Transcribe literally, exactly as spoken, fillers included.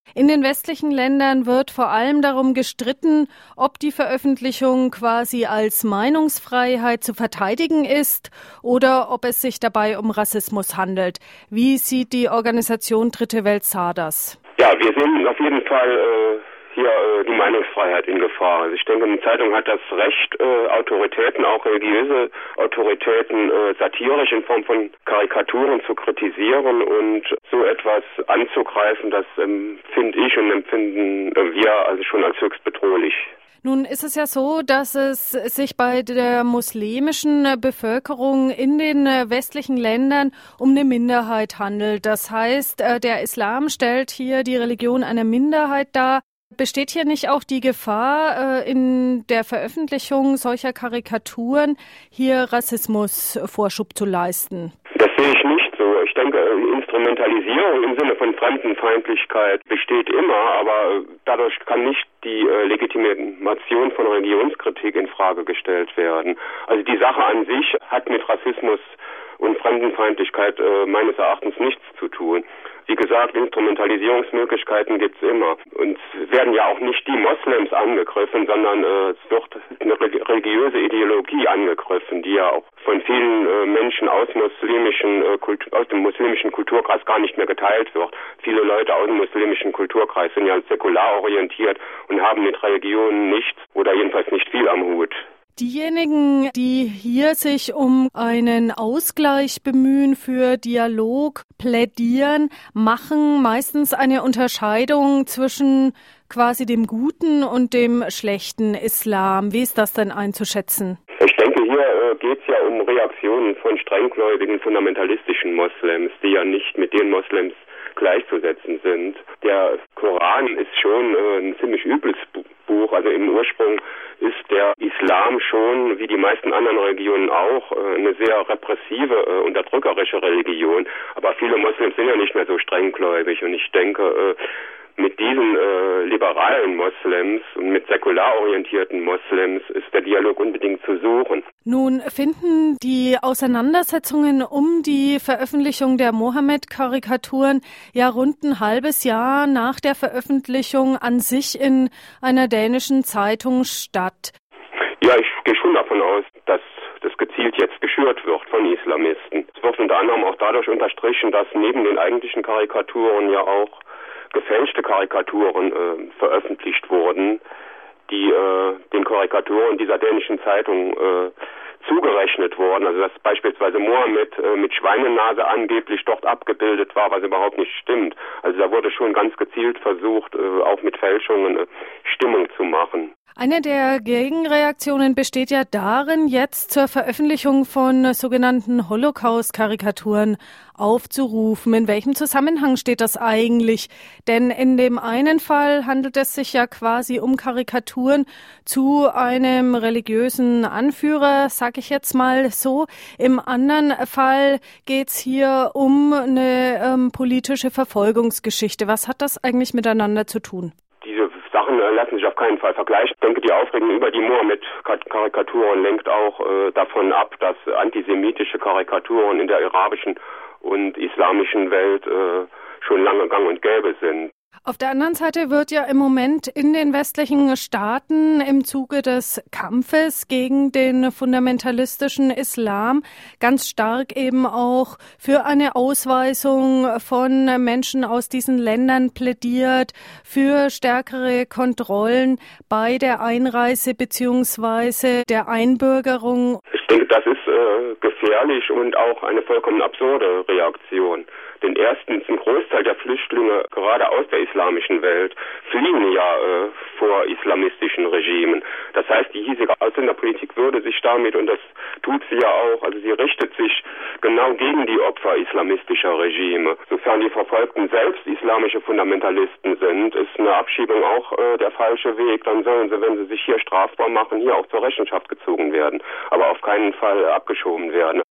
In den westlichen Ländern wird vor allem darum gestritten, ob die Veröffentlichung quasi als Meinungsfreiheit zu verteidigen ist oder ob es sich dabei um Rassismus handelt. Wie sieht die Organisation Dritte Welt S A das? Ja, wir sehen auf jeden Fall äh, hier äh, die Meinungsfreiheit in Gefahr. Also ich denke, eine Zeitung hat das Recht, äh, Autoritäten, auch religiöse Autoritäten, äh, satirisch in Form von Karikaturen zu kritisieren und so etwas anzugreifen, das empfinde ich und empfinden wir also schon als höchst bedrohlich. Nun ist es ja so, dass es sich bei der muslimischen Bevölkerung in den westlichen Ländern um eine Minderheit handelt. Das heißt, der Islam stellt hier die Religion einer Minderheit dar. Besteht hier nicht auch die Gefahr, in der Veröffentlichung solcher Karikaturen hier Rassismusvorschub zu leisten? Das sehe ich nicht so. Ich denke, Instrumentalisierung im Sinne von Fremdenfeindlichkeit besteht immer, aber dadurch kann nicht die äh, Legitimation von Religionskritik in Frage gestellt werden. Also die Sache an sich hat mit Rassismus und Fremdenfeindlichkeit äh, meines Erachtens nichts zu tun. Wie gesagt, Instrumentalisierungsmöglichkeiten gibt's immer. Und es werden ja auch nicht die Moslems angegriffen, sondern äh, es wird eine religiöse Ideologie angegriffen, die ja auch von vielen äh, Menschen aus muslimischen äh, Kult- aus dem muslimischen Kulturkreis gar nicht mehr geteilt wird. Viele Leute aus dem muslimischen Kulturkreis sind ja säkular orientiert und haben mit Religionen nichts oder jedenfalls nicht viel am Hut. Diejenigen, die hier sich um einen Ausgleich bemühen, für Dialog plädieren, machen meistens eine Unterscheidung zwischen quasi dem guten und dem schlechten Islam. Wie ist das denn einzuschätzen? Ich denke, hier äh, geht es ja um Reaktionen von strenggläubigen, fundamentalistischen Moslems, die ja nicht mit den Moslems gleichzusetzen sind. Der Koran ist schon äh, ein ziemlich übles Buch. Also im Ursprung ist der Islam schon, wie die meisten anderen Religionen auch, äh, eine sehr repressive, äh, unterdrückerische Religion. Aber viele Moslems sind ja nicht mehr so strenggläubig. Und ich denke, äh, mit diesen äh, liberalen Moslems und mit säkular orientierten Moslems ist der Dialog unbedingt zu suchen. Nun finden die Auseinandersetzungen um die Veröffentlichung der Mohammed-Karikaturen ja rund ein halbes Jahr nach der Veröffentlichung an sich in einer dänischen Zeitung statt. Ja, ich gehe schon davon aus, dass das gezielt jetzt geschürt wird von Islamisten. Es wird unter anderem auch dadurch unterstrichen, dass neben den eigentlichen Karikaturen ja auch gefälschte Karikaturen äh, veröffentlicht wurden, die äh, den Karikaturen dieser dänischen Zeitung äh, zugerechnet wurden. Also dass beispielsweise Mohammed äh, mit Schweinenase angeblich dort abgebildet war, was überhaupt nicht stimmt. Also da wurde schon ganz gezielt versucht, äh, auch mit Fälschungen äh, Stimmung zu machen. Eine der Gegenreaktionen besteht ja darin, jetzt zur Veröffentlichung von sogenannten Holocaust-Karikaturen aufzurufen. In welchem Zusammenhang steht das eigentlich? Denn in dem einen Fall handelt es sich ja quasi um Karikaturen zu einem religiösen Anführer, sag ich jetzt mal so. Im anderen Fall geht's hier um eine ähm, politische Verfolgungsgeschichte. Was hat das eigentlich miteinander zu tun? Diese Sachen äh, lassen sich auf keinen Fall vergleichen. Ich denke, die Aufregung über die Mohammed-Karikaturen lenkt auch äh, davon ab, dass antisemitische Karikaturen in der arabischen und islamischen Welt äh, schon lange gang und gäbe sind. Auf der anderen Seite wird ja im Moment in den westlichen Staaten im Zuge des Kampfes gegen den fundamentalistischen Islam ganz stark eben auch für eine Ausweisung von Menschen aus diesen Ländern plädiert, für stärkere Kontrollen bei der Einreise beziehungsweise der Einbürgerung. Ich denke, das ist äh, gefährlich und auch eine vollkommen absurde Reaktion. Denn erstens, ein Großteil der Flüchtlinge, gerade aus der islamischen Welt, fliehen ja äh, vor islamistischen Regimen. Das heißt, die hiesige Ausländerpolitik würde sich damit, und das tut sie ja auch, also sie richtet sich genau gegen die Opfer islamistischer Regime. Sofern die Verfolgten selbst islamische Fundamentalisten sind, ist eine Abschiebung auch äh, der falsche Weg. Dann sollen sie, wenn sie sich hier strafbar machen, hier auch zur Rechenschaft gezogen werden, aber auf keinen Fall abgeschoben werden.